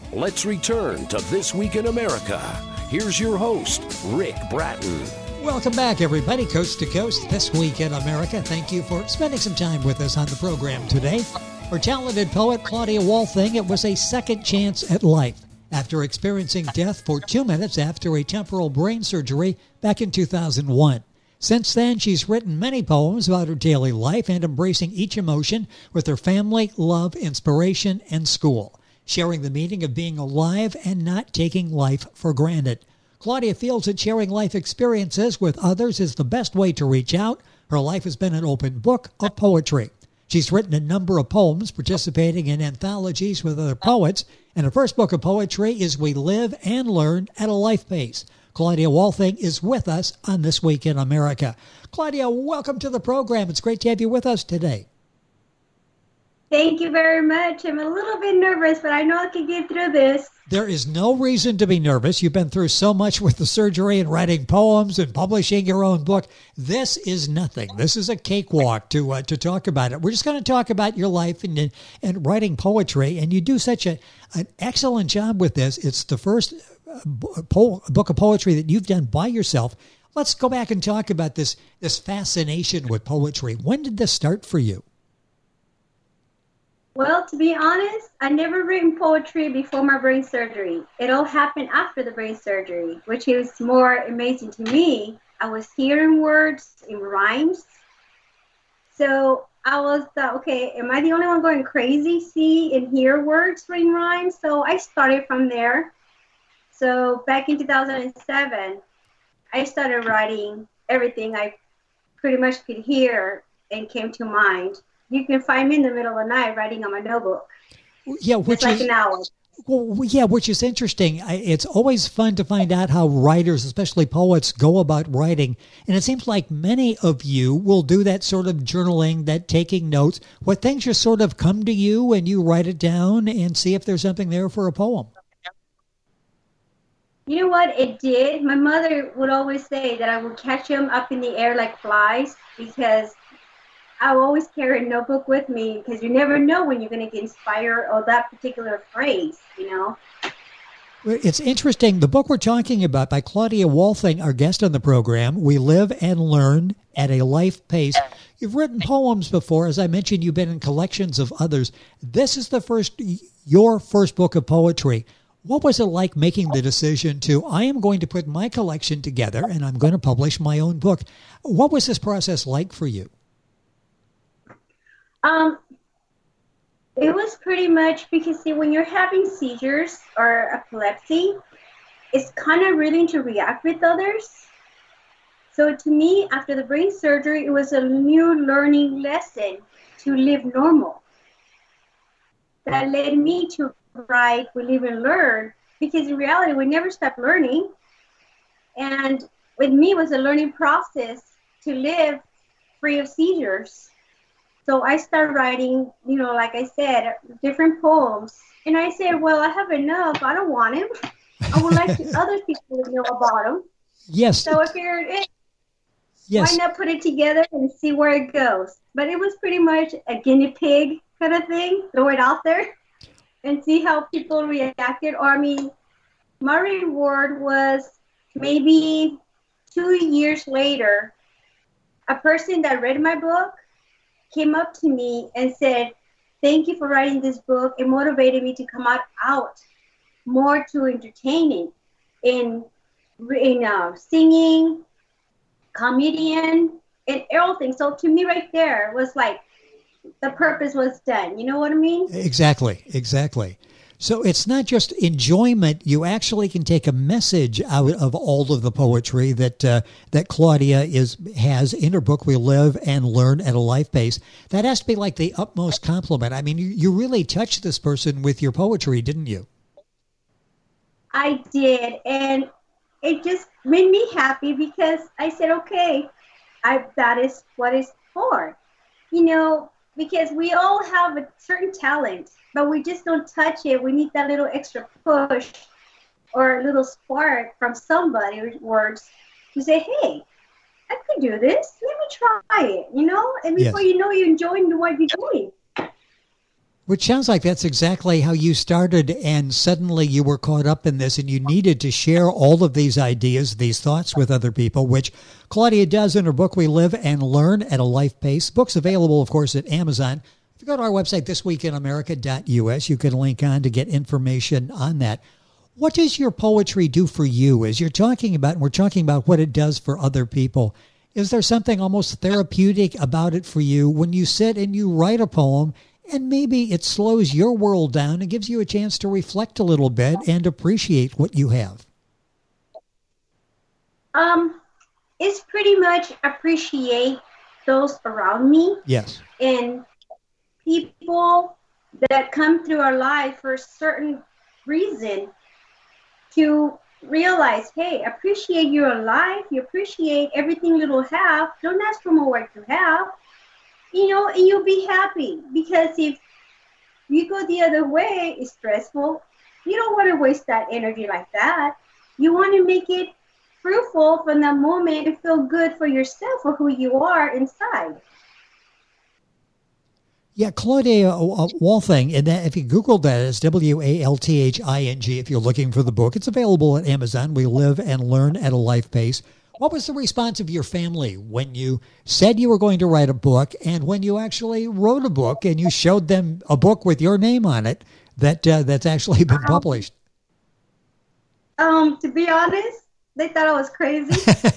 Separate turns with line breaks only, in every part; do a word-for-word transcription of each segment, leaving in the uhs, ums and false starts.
Let's return to This Week in America. Here's your host, Rick Bratton.
Welcome back, everybody, coast to coast, This Week in America. Thank you for spending some time with us on the program today. For talented poet Claudia Walthing, it was a second chance at life after experiencing death for two minutes after a temporal brain surgery back in two thousand one. Since then, she's written many poems about her daily life and embracing each emotion with her family, love, inspiration, and school, sharing the meaning of being alive and not taking life for granted. Claudia feels that sharing life experiences with others is the best way to reach out. Her life has been an open book of poetry. She's written a number of poems, participating in anthologies with other poets, and her first book of poetry is We Live and Learn at a Life Pace. Claudia Walthing is with us on This Week in America. Claudia, welcome to the program. It's great to have you with us today.
Thank you very much. I'm a little bit nervous, but I know I can get through this.
There is no reason to be nervous. You've been through so much with the surgery and writing poems and publishing your own book. This is nothing. This is a cakewalk to uh, to talk about it. We're just going to talk about your life and and writing poetry, and you do such a an excellent job with this. It's the first po- book of poetry that you've done by yourself. Let's go back and talk about this this fascination with poetry. When did this start for you?
Well, to be honest, I never written poetry before my brain surgery. It all happened after the brain surgery, which is more amazing to me. I was hearing words in rhymes. So I was thought, okay, am I the only one going crazy, see and hear words in rhymes? So I started from there. So back in two thousand seven, I started writing everything I pretty much could hear and came to mind. You can find me in the middle of the night writing on my notebook.
Yeah, which
Just like
is
an hour.
Well, yeah, which is interesting. I, it's always fun to find out how writers, especially poets, go about writing. And it seems like many of you will do that sort of journaling, that taking notes, what things just sort of come to you and you write it down and see if there's something there for a poem.
You know what? It did. My mother would always say that I would catch them up in the air like flies because I always carry a notebook with me because you never know when you're going to get inspired or that particular phrase, you know.
It's interesting. The book we're talking about by Claudia Walthing, our guest on the program, We Live and Learn at a Life Pace. You've written poems before. As I mentioned, you've been in collections of others. This is the first, your first book of poetry. What was it like making the decision to, I am going to put my collection together and I'm going to publish my own book? What was this process like for you?
Um, it was pretty much because, see, when you're having seizures or epilepsy, it's kind of really to react with others. So to me, after the brain surgery, it was a new learning lesson to live normal. That led me to write We Live and Learn, because in reality, we never stop learning. And with me, it was a learning process to live free of seizures. So I started writing, you know, like I said, different poems. And I said, well, I have enough. I don't want him. I would like to, other people to know about him.
Yes.
So I figured, eh,
yes.
why not put it together and see where it goes? But it was pretty much a guinea pig kind of thing. Throw it out there and see how people reacted. Or, I mean, my reward was maybe two years later, a person that read my book came up to me and said, thank you for writing this book. It motivated me to come out, out more to entertaining in, in uh, singing, comedian, and everything. So to me right there was like the purpose was done. You know what I mean?
Exactly, exactly. So it's not just enjoyment. You actually can take a message out of all of the poetry that uh, that Claudia is has in her book, We Live and Learn at a Life Pace. That has to be like the utmost compliment. I mean, you, you really touched this person with your poetry, didn't you?
I did. And it just made me happy because I said, okay, I, that is what it's for. You know, because we all have a certain talent, but we just don't touch it. We need that little extra push or a little spark from somebody words to say, hey, I could do this. Let me try it, you know? And before
yes.
you know, you're enjoying what you're doing.
Which sounds like that's exactly how you started, and suddenly you were caught up in this and you needed to share all of these ideas, these thoughts with other people, which Claudia does in her book, We Live and Learn at a Life Pace. Book's available, of course, at Amazon. If you go to our website, this week in america dot u s, you can link on to get information on that. What does your poetry do for you? As you're talking about, and we're talking about what it does for other people, is there something almost therapeutic about it for you when you sit and you write a poem and maybe it slows your world down and gives you a chance to reflect a little bit and appreciate what you have?
Um, it's pretty much appreciate those around me.
Yes.
And people that come through our life for a certain reason to realize, hey, appreciate you're alive. You appreciate everything you'll have. Don't ask for more what you have. You know, and you'll be happy, because if you go the other way, it's stressful. You don't want to waste that energy like that. You want to make it fruitful from the moment and feel good for yourself, for who you are inside.
Yeah, Claudia Walthing, and that, if you Google that, it's W A L T H I N G if you're looking for the book. It's available at Amazon. We Live and Learn at a Life Pace. What was the response of your family when you said you were going to write a book and when you actually wrote a book and you showed them a book with your name on it that uh, that's actually been published?
Um, to be honest, they thought I was crazy.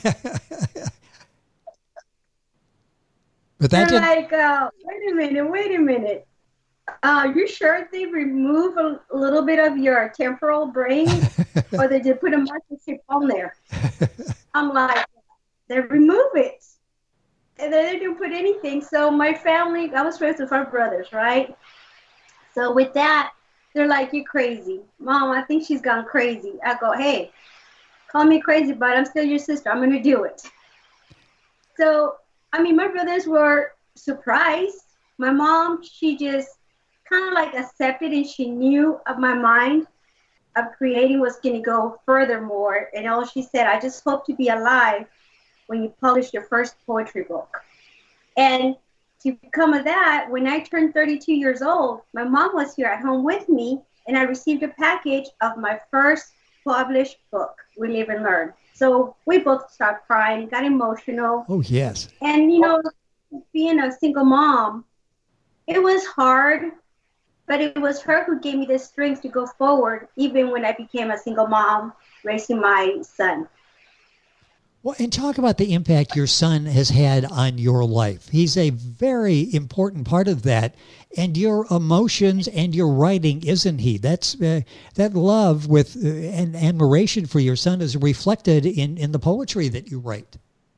But that
They're
didn't...
like, uh, wait a minute, wait a minute. Uh, you sure they remove a, a little bit of your temporal brain, or they just put a microchip on there? I'm like, they remove it, and then they didn't put anything. So my family, I was raised with five brothers, right? So with that, they're like, you're crazy. Mom, I think she's gone crazy. I go, hey, call me crazy, but I'm still your sister. I'm going to do it. So, I mean, my brothers were surprised. My mom, she just kind of like accepted, and she knew of my mind of creating was going to go furthermore. And all she said, I just hope to be alive when you publish your first poetry book. And to become of that, when I turned thirty-two years old, my mom was here at home with me, and I received a package of my first published book, We Live and Learn. So we both started crying, got emotional.
Oh, yes.
And, you know, being a single mom, it was hard, but it was her who gave me the strength to go forward, even when I became a single mom raising my son.
Well, and talk about the impact your son has had on your life. He's a very important part of that, and your emotions and your writing, isn't he? That's uh, that love with uh, and admiration for your son is reflected in, in the poetry that you write.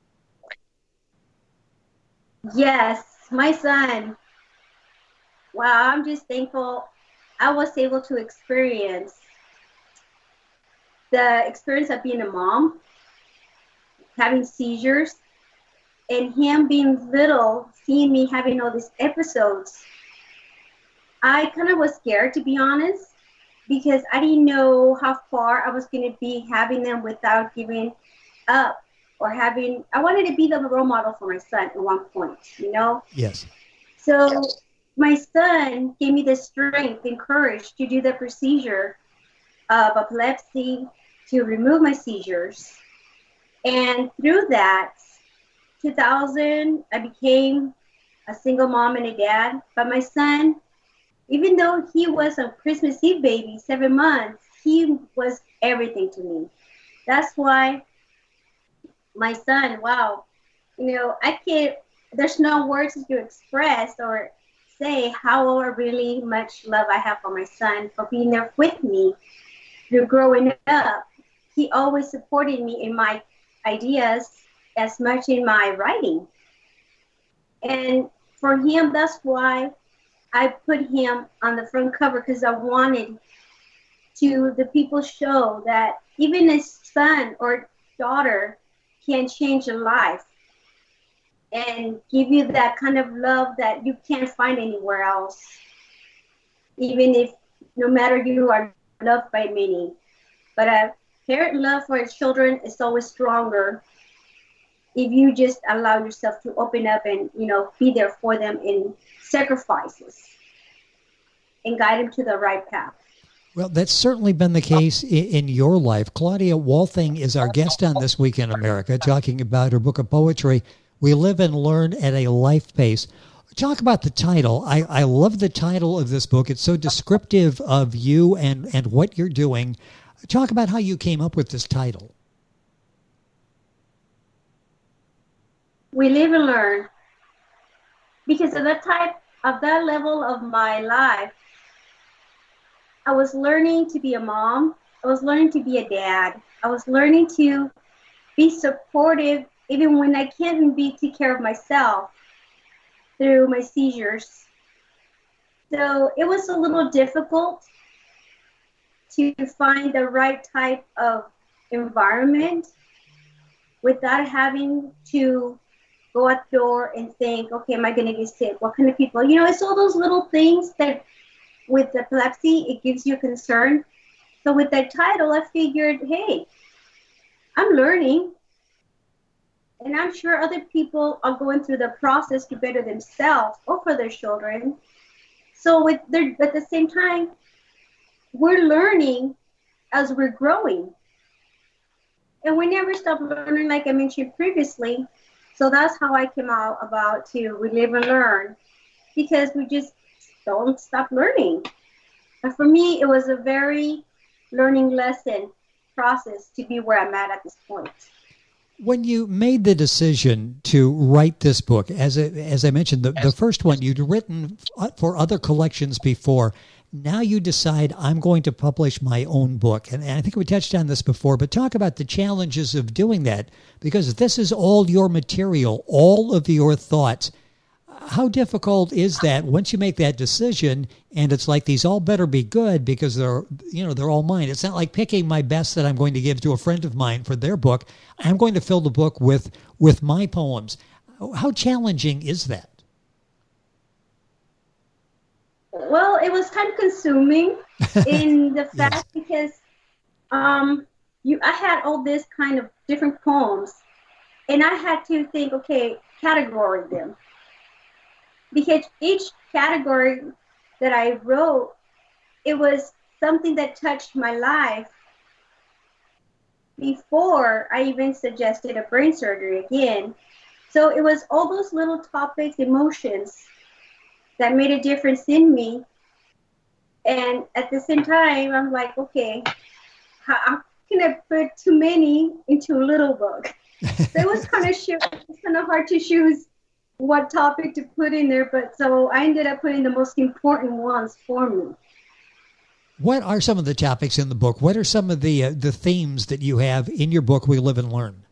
Yes, my son. Wow, I'm just thankful I was able to experience the experience of being a mom, having seizures, and him being little, seeing me having all these episodes. I kind of was scared, to be honest, because I didn't know how far I was going to be having them without giving up or having, I wanted to be the role model for my son at one point, you know?
Yes.
So my son gave me the strength and courage to do the procedure of epilepsy to remove my seizures. And through that, two thousand, I became a single mom and a dad. But my son, even though he was a Christmas Eve baby, seven months, he was everything to me. That's why my son, wow, you know, I can't, there's no words to express or say how really much love I have for my son, for being there with me through growing up. He always supported me in my ideas as much in my writing. And for him, that's why I put him on the front cover, because I wanted to the people show that even a son or daughter can change a life and give you that kind of love that you can't find anywhere else. Even if, no matter you are loved by many, but a parent love for its children is always stronger if you just allow yourself to open up and, you know, be there for them in sacrifices. and guide them to the right path.
Well, that's certainly been the case in your life. Claudia Walthing is our guest on This Week in America, talking about her book of poetry, We Live and Learn at a Life Pace. Talk about the title. I, I love the title of this book. It's so descriptive of you and, and what you're doing. Talk about how you came up with this title.
We live and learn. Because of that type, of that level of my life, I was learning to be a mom. I was learning to be a dad. I was learning to be supportive even when I can't be take care of myself through my seizures. So it was a little difficult to find the right type of environment without having to go out the door and think, okay, am I going to get sick? What kind of people? You know, it's all those little things that with epilepsy, it gives you concern. So with that title, I figured, hey, I'm learning. And I'm sure other people are going through the process to better themselves or for their children. So with their, at the same time, we're learning as we're growing. And we never stop learning, like I mentioned previously. So that's how I came out about to We Live and Learn, because we just don't stop learning. And for me, it was a very learning lesson process to be where I'm at at this point.
When you made the decision to write this book, as a, as I mentioned, the, the first one you'd written for other collections before. Now you decide, I'm going to publish my own book. And, and I think we touched on this before, but talk about the challenges of doing that, because this is all your material, all of your thoughts. How difficult is that once you make that decision and it's like these all better be good because they're, you know, they're all mine. It's not like picking my best that I'm going to give to a friend of mine for their book. I'm going to fill the book with, with my poems. How challenging is that?
Well, it was time consuming in the fact yes. because um, you, I had all this kind of different poems and I had to think, okay, categorize them. Because each category that I wrote, it was something that touched my life before I even suggested a brain surgery again. So it was all those little topics, emotions that made a difference in me. And at the same time, I'm like, okay, how can I put too many into a little book? So it was kind of it was kind of hard to choose what topic to put in there, but so I ended up putting the most important ones for me.
What are some of the topics in the book? What are some of the uh, the themes that you have in your book, We Live and Learn?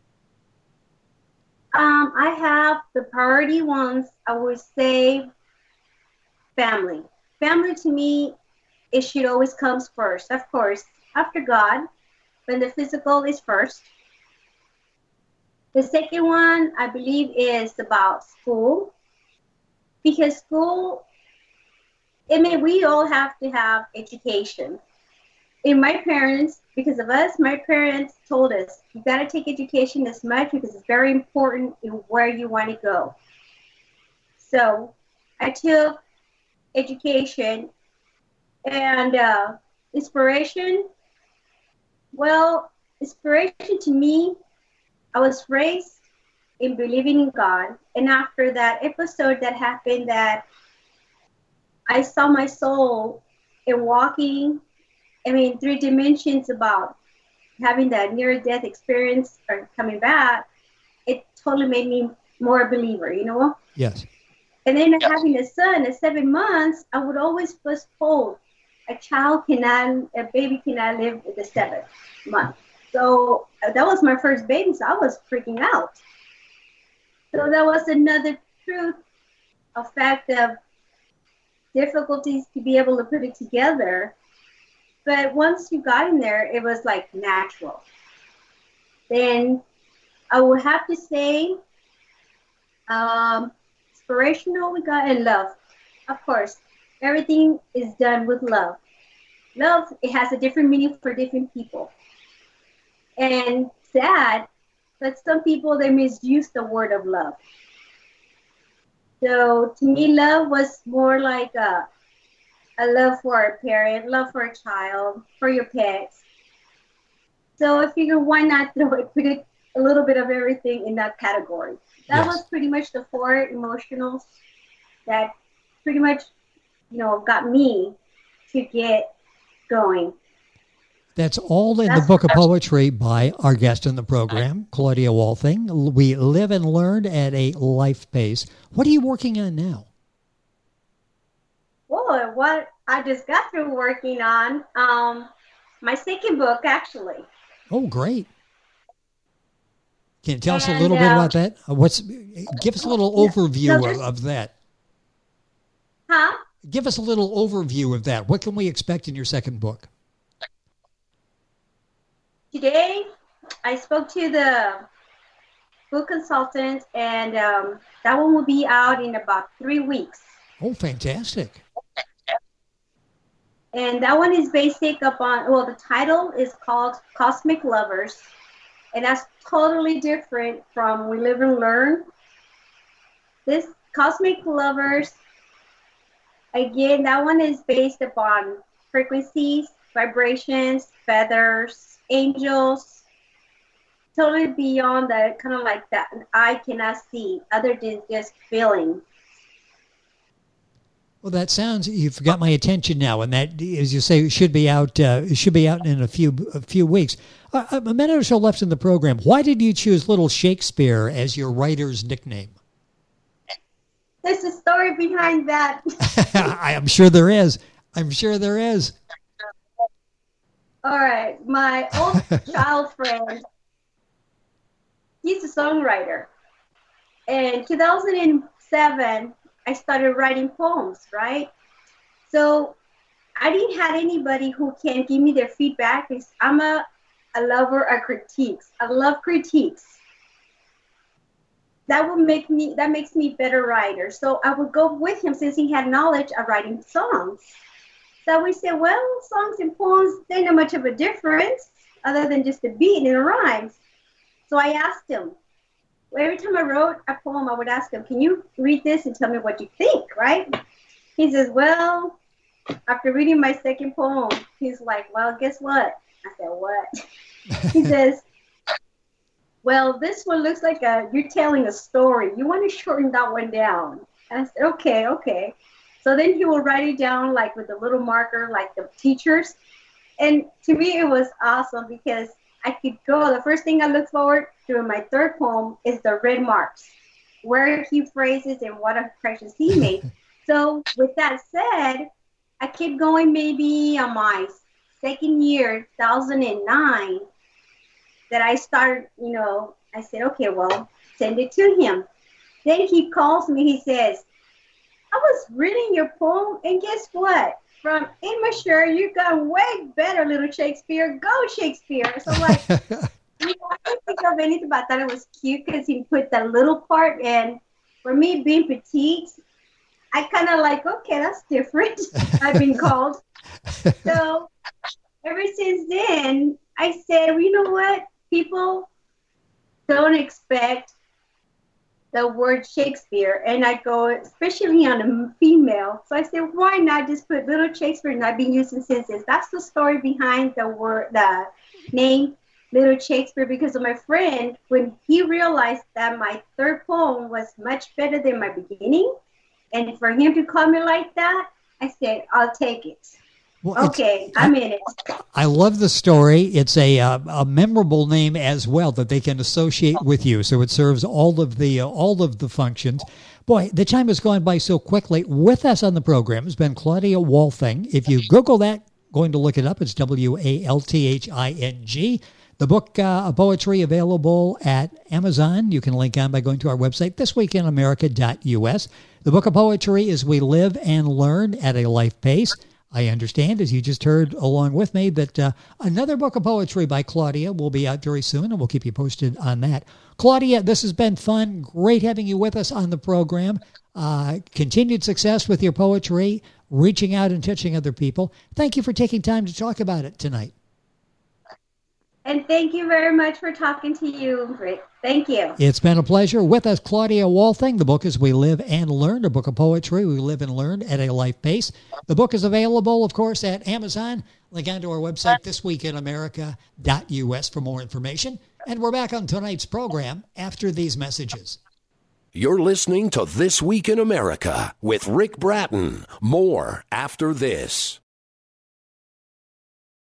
Um, I have the priority ones. I would say family. Family to me, it should always comes first. Of course, after God, but the physical is first. The second one, I believe, is about school. Because school, I mean, we all have to have education. And my parents, because of us, my parents told us, you got to take education as much because it's very important in where you want to go. So I took education and uh, inspiration. Well, inspiration to me, I was raised in believing in God. And after that episode that happened that I saw my soul in walking, I mean, three dimensions about having that near-death experience or coming back, it totally made me more a believer, you know?
Yes.
And then yes. having a son at seven months, I would always was told a child cannot, a baby cannot live with the seventh month. So that was my first baby, so I was freaking out. So that was another truth, a fact of difficulties to be able to put it together. But once you got in there, it was like natural. Then I would have to say um, inspirational we got and love. Of course, everything is done with love. Love, it has a different meaning for different people. And sad, but some people, they misuse the word of love. So to me, love was more like a, a love for a parent, love for a child, for your pets. So I figured why not throw it, put it a little bit of everything in that category. That
Yes.
was pretty much the four emotionals that pretty much, you know, got me to get going.
That's all in the
That's-
book of poetry by our guest in the program, Claudia Walthing. We live and learn at a life pace. What are you working on now?
Well, what I just got through working on, um, my second book, actually.
Oh, great. Can you tell us a
And,
little bit
uh,
about that? Uh, What's give us a little
no,
overview of,
there's-
of that.
Huh?
Give us a little overview of that. What can we expect in your second book?
Today, I spoke to the book consultant, and um, that one will be out in about three weeks.
Oh, fantastic.
And that one is basic upon, well, the title is called Cosmic Lovers. And that's totally different from We Live and Learn. This Cosmic Lovers, again, that one is based upon frequencies, vibrations, feathers, angels, totally beyond that, kind of like that I cannot see, other than just feeling.
Well, that sounds, you've got my attention now, and that, as you say, should be out. Uh, should be out in a few a few weeks. Uh, a minute or so left in the program. Why did you choose Little Shakespeare as your writer's nickname?
There's a story behind that.
I am sure there is. I'm sure there is.
All right, my old child friend, he's a songwriter. In two thousand seven, I started writing poems, right? So I didn't have anybody who can give me their feedback because I'm a, a lover of critiques. I love critiques. That would make me, that makes me a better writer. So I would go with him since he had knowledge of writing songs. So we said, well, songs and poems, they're not much of a difference other than just the beat and the rhymes. So I asked him, well, every time I wrote a poem, I would ask him, can you read this and tell me what you think, right? He says, well, after reading my second poem, he's like, well, guess what? I said, what? He says, well, this one looks like a, you're telling a story. You want to shorten that one down. And I said, okay, okay. So then he will write it down like with a little marker, like the teachers. And to me, it was awesome because I could go. The first thing I look forward to in my third poem is the red marks, where he phrases and what impressions he made. So with that said, I kept going maybe on my second year, two thousand nine, that I started, you know, I said, okay, well, send it to him. Then he calls me, he says, I was reading your poem, and guess what? From immature, you've gotten way better, Little Shakespeare. Go, Shakespeare. So I'm like, you know, I didn't think of anything, but I thought it was cute because he put that little part. And for me, being petite, I kind of like, okay, that's different. I've been called. So ever since then, I said, well, you know what? People don't expect the word Shakespeare, and I go, especially on a female. So I said, why not just put Little Shakespeare? And I've been using since this. That's the story behind the word, the name Little Shakespeare, because of my friend, when he realized that my third poem was much better than my beginning, and for him to call me like that, I said, I'll take it.
Well,
okay, I'm in it.
I love the story. It's a uh, a memorable name as well that they can associate with you. So it serves all of the uh, all of the functions. Boy, the time has gone by so quickly. With us on the program has been Claudia Walthing. If you Google that, going to look it up. It's W A L T H I N G. The book uh, of poetry available at Amazon. You can link on by going to our website, this week in america dot U S. The book of poetry is We Live and Learn at a Life Pace. I understand, as you just heard along with me, that uh, another book of poetry by Claudia will be out very soon, and we'll keep you posted on that. Claudia, this has been fun. Great having you with us on the program. Uh, continued success with your poetry, reaching out and touching other people. Thank you for taking time to talk about it tonight.
And thank you very much for talking to you, Rick. Thank you.
It's been a pleasure. With us, Claudia Walthing. The book is We Live and Learn, a book of poetry. We live and learn at a life pace. The book is available, of course, at Amazon. Link onto our website, this week in america dot u s for more information. And we're back on tonight's program after these messages.
You're listening to This Week in America with Rick Bratton. More after this.